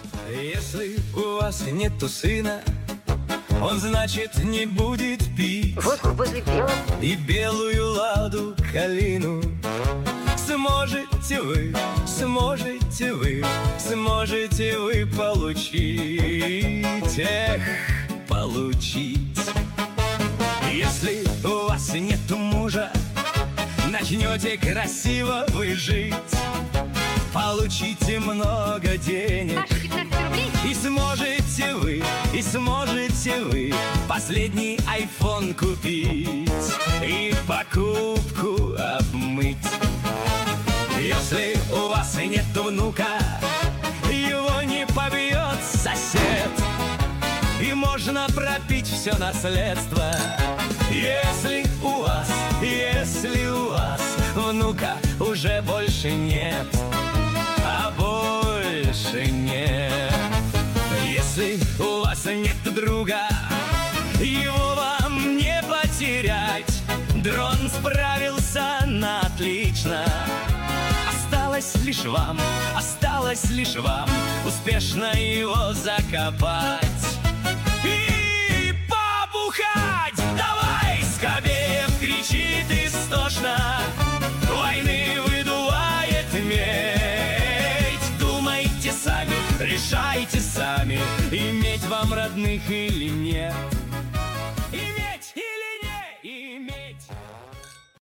Если у вас нету сына, он, значит, не будет пить водку возле белого и белую ладу калину. Сможете вы, сможете вы, сможете вы получить, получить. Если у вас нету мужа, начнете красиво вы жить, получите много денег. Паша, 15 рублей. И сможете вы последний айфон купить и покупку обмыть. Если у вас нету внука, его не побьет сосед, и можно пропить все наследство. Если у вас внука уже больше нет, а больше нет. Если у вас нет друга, его вам не потерять. Дрон справился на отлично. Осталось лишь вам успешно его закопать и побухать. Давай, Скобеев кричит истошно, войны выдувает медь. Думайте сами, решайте сами, иметь вам родных или нет.